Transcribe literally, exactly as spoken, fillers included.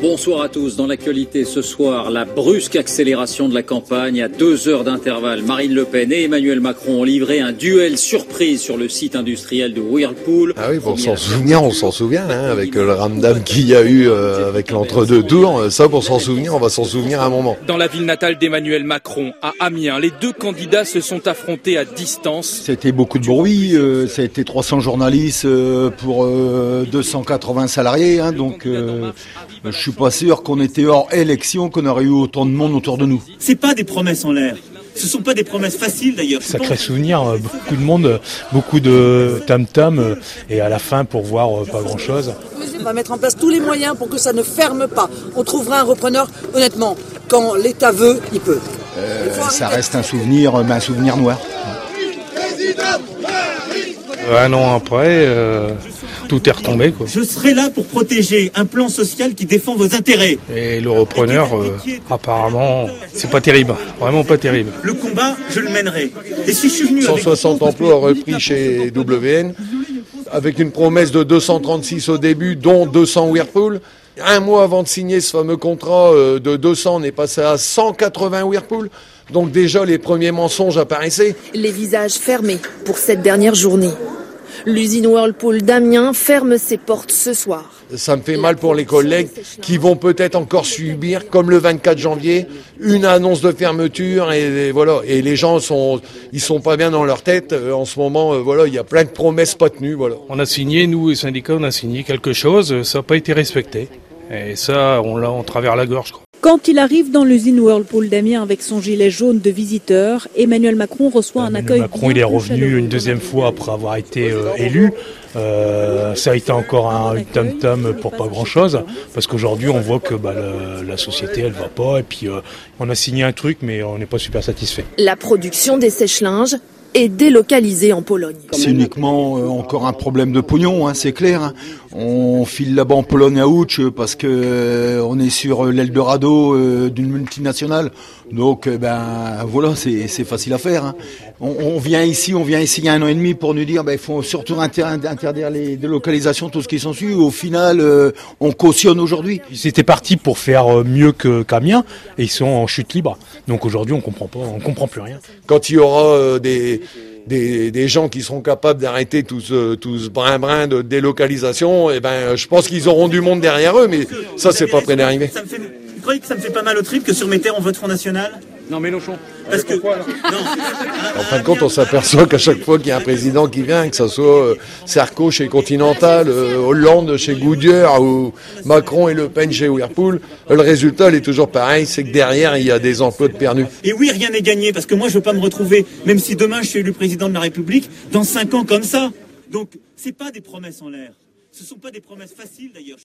Bonsoir à tous. Dans l'actualité ce soir, la brusque accélération de la campagne à deux heures d'intervalle. Marine Le Pen et Emmanuel Macron ont livré un duel surprise sur le site industriel de Whirlpool. Ah oui, pour s'en souvenir, on s'en souvient, hein, avec le ramdam qu'il y a eu euh, avec l'entre-deux tours. Ça, pour s'en souvenir, on va s'en souvenir un moment. Dans la ville natale d'Emmanuel Macron, à Amiens, les deux candidats se sont affrontés à distance. C'était beaucoup de bruit, euh, ça a été trois cents journalistes euh, pour euh, deux cent quatre-vingts salariés, hein, donc euh, je suis pas sûr qu'on était hors élection, qu'on aurait eu autant de monde autour de nous. C'est pas des promesses en l'air. Ce sont pas des promesses faciles d'ailleurs. Sacré souvenir, beaucoup de monde, beaucoup de tam-tam et à la fin pour voir pas grand-chose. On va mettre en place tous les moyens pour que ça ne ferme pas. On trouvera un repreneur, honnêtement, quand l'État veut, il peut. Euh, ça reste un souvenir, un souvenir noir. Un an après, euh, tout est retombé, quoi. Je serai là pour protéger un plan social qui défend vos intérêts. Et le repreneur, euh, apparemment, c'est pas terrible, vraiment pas terrible. Le combat, je le mènerai. Et si je suis venu cent soixante avec... emplois repris chez W N, avec une promesse de deux cent trente-six au début, dont deux cents Whirlpool. Un mois avant de signer ce fameux contrat de deux cents, on est passé à cent quatre-vingts Whirlpool. Donc déjà, les premiers mensonges apparaissaient. Les visages fermés pour cette dernière journée. L'usine Whirlpool d'Amiens ferme ses portes ce soir. Ça me fait mal pour les collègues qui vont peut-être encore subir, comme le vingt-quatre janvier, une annonce de fermeture et, et voilà. Et les gens sont, ils sont pas bien dans leur tête. En ce moment, voilà, il y a plein de promesses pas tenues, voilà. On a signé, nous, les syndicats, on a signé quelque chose, ça n'a pas été respecté. Et ça, on l'a en travers la gorge, quoi. Quand il arrive dans l'usine Whirlpool d'Amiens avec son gilet jaune de visiteur, Emmanuel Macron reçoit Emmanuel un accueil. Macron, il est revenu une deuxième fois après avoir été euh, élu. Euh, ça a été encore un tam-tam pour pas grand-chose, parce qu'aujourd'hui on voit que bah, la, la société elle va pas, et puis euh, on a signé un truc, mais on n'est pas super satisfait. La production des sèche-linges est délocalisée en Pologne. C'est uniquement euh, encore un problème de pognon, hein, c'est clair. Hein. On file là-bas en Pologne à Ouch parce que euh, on est sur l'Eldorado euh, d'une multinationale. Donc euh, ben voilà, c'est, c'est facile à faire. Hein. On, on vient ici, on vient ici il y a un an et demi pour nous dire ben il faut surtout inter- interdire les délocalisations, tout ce qui s'ensuit. Au final, euh, on cautionne aujourd'hui. Ils étaient partis pour faire mieux que qu'Amiens et ils sont en chute libre. Donc aujourd'hui, on comprend pas, on comprend plus rien. Quand il y aura euh, des Des, des gens qui seront capables d'arrêter tout ce, tout ce brin-brin de délocalisation, et ben, je pense qu'ils auront du monde derrière eux, mais ça, c'est pas près d'arriver. Ça me fait, vous croyez que ça me fait pas mal au trip que sur mes terres on vote Front National ? Non, Mélenchon. Parce que, non. En fin de compte, on s'aperçoit qu'à chaque fois qu'il y a un président qui vient, que ce soit euh, Sarko chez Continental, euh, Hollande chez Goodyear ou Macron et Le Pen chez Whirlpool, le résultat il est toujours pareil, c'est que derrière il y a des emplois de perdus. Et oui, rien n'est gagné, parce que moi je veux pas me retrouver, même si demain je suis élu président de la République, dans cinq ans comme ça. Donc, c'est pas des promesses en l'air. Ce sont pas des promesses faciles d'ailleurs.